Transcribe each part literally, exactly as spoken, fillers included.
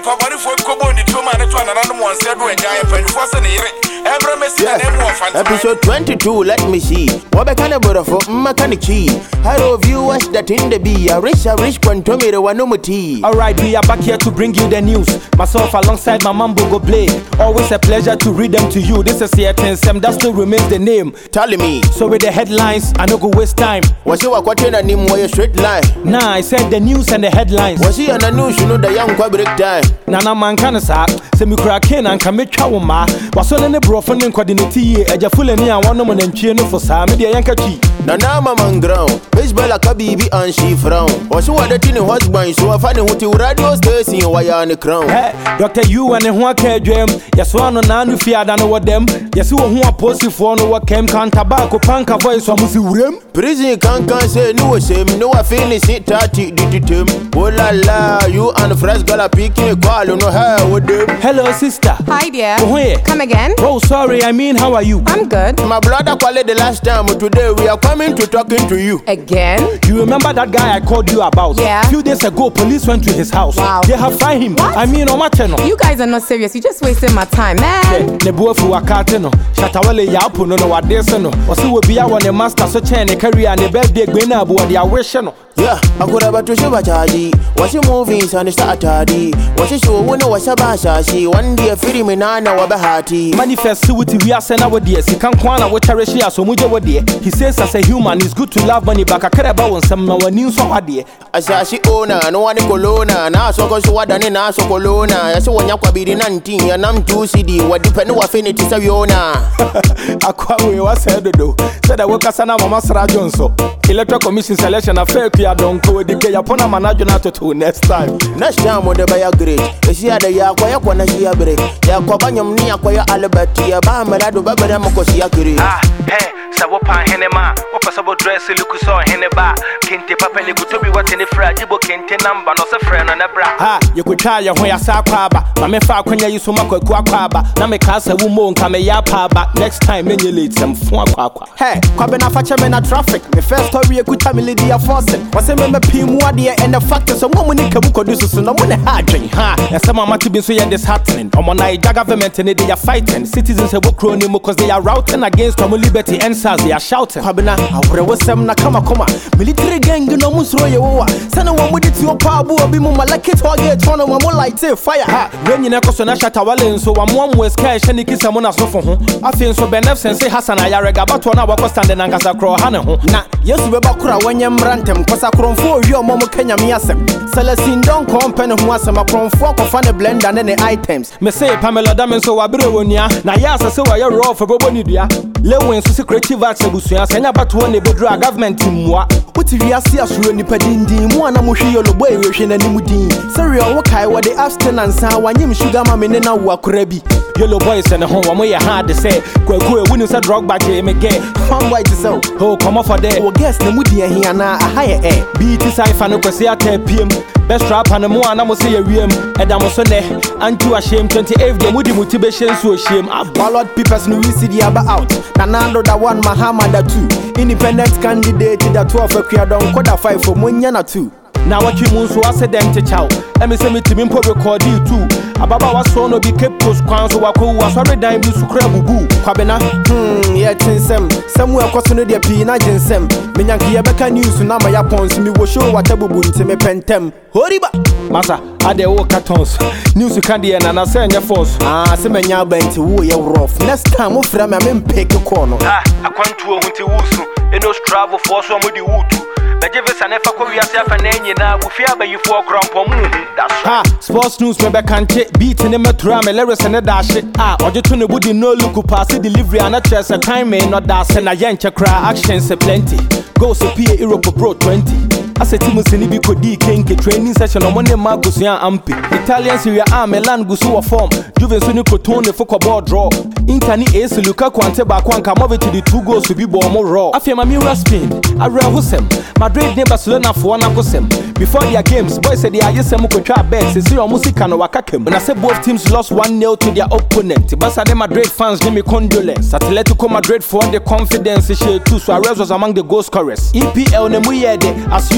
Papa for Koboni two man to another one said when I am for Episode twenty-two, let me see. What kind of butter for mechanic cheese? Hello, viewers that in the be a rich, a rich quantometer one no tea. Alright, we are back here to bring you the news. Myself alongside my mambo go play. Always a pleasure to read them to you. This is Seattle Sem, that still remains the name. Tell me. So with the headlines, I no go waste time. Was you a quarter and name where you straight line? Nah, I said the news and the headlines. Was he on the news, you know the young quabric time? Nana man can say, Semi Kraken and Kamika Woma, was on the brofan and coordinate, a full and one woman and cheering for some media yankachi. Nana man ground, baseball a kabibi and she frown. Was you a tin husband, so I find what you radio station why on the crown. Hey, Doctor, you and a one care dream. Yes, one on none if you had done what them. Yes, who are posted for no what came can tobacco panka voice from Museum. Prison can't say no same, no I finish it thirty did him. Oh la la, you and fresh gala picking a call, no hair with them. Hello, sister. Hi, dear. Oh, here. Come again? Oh, sorry, I mean, how are you? I'm good. My brother called the last time, but today we are coming to talking to you. Again? You remember that guy I called you about? Yeah. A few days ago, police went to his house. Wow. They have found him. What? I mean, on my channel. You guys are not serious. You're just wasting my time, man. Ne buofu wakate no. Shatawale yapo no no wadese no. Osi wo bia won master so chain ne career ne birthday gbe na bo de awehye no. Yeah, I could have to show charge. What's your movies and start tardy? What's your show when I was a basha? One day, free me nana wabahati. Manifest with we are sent our dear. He can't kwana what cherish so much over there. He says, as a human, it's good to love money back. I care about some no one news so hard. As I see owner, no one colonna, now so goes what an aso colonna. I saw one yakwabi nineteen, and I'm two C D. What depend on affinity of Yona? I quite was said to do. Said I work as an Masra Johnson. Electoral Commission selection affair. Don't go with the Yapona manager to next time. Next time, when they buy a great, you see the Yakwaya Kwanashia break. Yakwabanyam Niakwaya Albertia, Bamarado Babaramokosia Kiri. Ah, hey, Sawopa Henema, what possible dress look so Heneba, Kente Papa Nigutobi, what in the fragile Kente number, not a friend on a bra. Ah, you could try your way as Aquaba, Mamefa Quenya Yusumako Quaquaba, Namekasa Womo, Kameyapa, but next time, many leads some Fuaqua. Hey, Quabena Fachamena traffic, the first story a good family, dear Fawcett. Was a member Pimua dear and the fact that some woman in Kabuko do so no one hard drink. Ha, and some are to be so this happening. On one night, government and they are fighting. Citizens have crony because they are routing against common liberty and SARS. They are shouting. Kabina, I was some Nakama Koma. Military gang, no Musroya. Send one with it to your power, Bimu like it or get one of more like say fire. Ha, when you know, Shatawale, so one one was cash and kiss someone else for home. I feel so beneficent, say Hassan Ayarega, but one hour standing and Casacro Hana. Now, yes, we bakura when you rantem, Casacron for your Momo Kenya Miasem. Celestine don't compare who was some from four of funny blend and any items. Me say Pamela Damen so Abironia, Nayasa so I raw for Bobonidia. Lewin so creative arts Busia, send about one bedra government in moi. What if you see us really pedindi, one amushi or boy, Russian and Nimudin. Sorry, I walk high what the abstinence and one him sugar mammy and now Wakurebi. Yellow boys and a home where you hard to say, Quaku wins a drug by J M K. Come white so, oh, come off for day. Oh, guess the moody and here now a higher air. Be it is I fan of P M. Best rap and more and I must say a ream. And I must say, and to a shame twenty-eight game with the motivation so shame. A ballot papers no we see the other out. Nanando that one Muhammad that two. Independent candidate that twelve a clear down quarter five for Munyana two. Now what you moon so I said them to chow. Let me say me to me record you too. Ababa was so no be kept close crown so wako was already dying to crab boo. Kwabena, hmm, yeah, tinsem. Somewhere costing the pina jinsem. Menyanki Yabeka news na my yapons me will show what a boo to me pentem. Horiba, Massa, I de walk cartons. News candy and I send your force. Ah, Semenya bent to woo your rough. Next time, we'll frame a men pick a corner. Ah, I want to a winter woosu. And those travel for some with the wood. But if it's an effort, we are self and any now, we fear by you for grump. That's ha, sports news, maybe can't take beating in a drama, lyrics and a dash it. Ah, or you turn a woody no look pass the delivery and a chest a time may not dash and a yancha cry actions a plenty. Go so P A Europe Pro twenty. I said Timothy Nibico D Kenke training session on Monday Marcus Yan Ampi. Italians here are Milan Gusu form. Juven Suni Cotone for ball draw. Intani Ace Lukaku and Tebakwan come over to the two goals to be born more raw. I feel my mirror spin. I read Husem. Madrid name Barcelona for one Husem. Before their games, boys said they are yes, Samuko try bets. It's your music and Wakakem. When I said both teams lost one nil to their opponent. Barca Madrid fans give me condolence. Atletico Madrid for the confidence share too. Suarez was among the goal scorers. E P L Nemuyede as usual.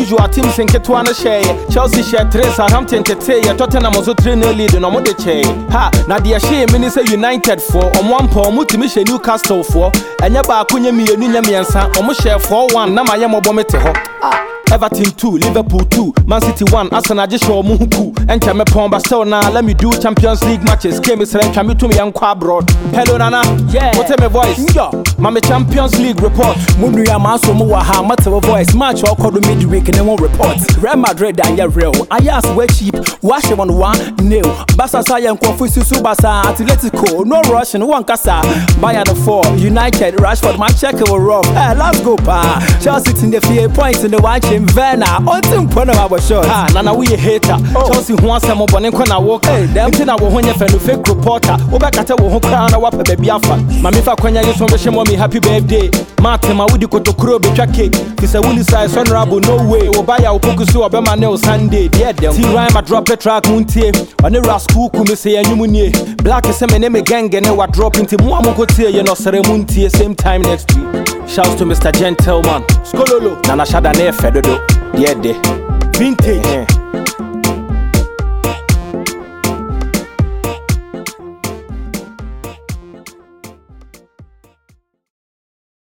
usual teams in Ketuana share. Chelsea share tres, Southampton tete, Tottenham also three nil lead no more the chair. Ha, Nadia Shea Minister United for on one pound, Multimission Newcastle for, and Yaba Kunya mi Nunya Miansa, almost share four one, Namayamo Bomete. Everton two, Liverpool two, Man City one, Arsenal just show Muhuku, and Chamepon, but still now let me do Champions League matches. Came is like Chami to me and Quabroad. Hello Nana, yeah, what's my voice? Yeah, Mama Champions League report. Munuya Maso Muaha, Matava voice, match all called midweek and then one report. Real Madrid and Yavril, I asked where cheap, wash him on one, nil. Bassa Sayan Kofusu Subasa, Atletico, no Russian, one Casa, Bayern the four, United, Rashford, my check will rob. Hey, let's go, pa. Chelsea in the few points in the watch. Verna, on some point of our show. Ah, Nana, we a hater. Chelsea wants some more than Kona walk. Hey, them thing I will when you fellow fake reporter. Obakata will hook around a wapper baby alpha. Mamifa Konya is from the mommy happy birthday. Martin, my woody koto kuro be cake. This a woolly size honorable, no way. Obaya Opokusu Obama Neo Sunday. Dear them. T Rhyme a drop a track Muntie. On the rascal Kumisi and Yumunie. Black is a name gang and what drop into Muamokote, you know, Seremuntie, same time next week. Shouts to Mister Gentleman. Skololo. Nana Shadane Fedodo. Yeah, de. Vintage.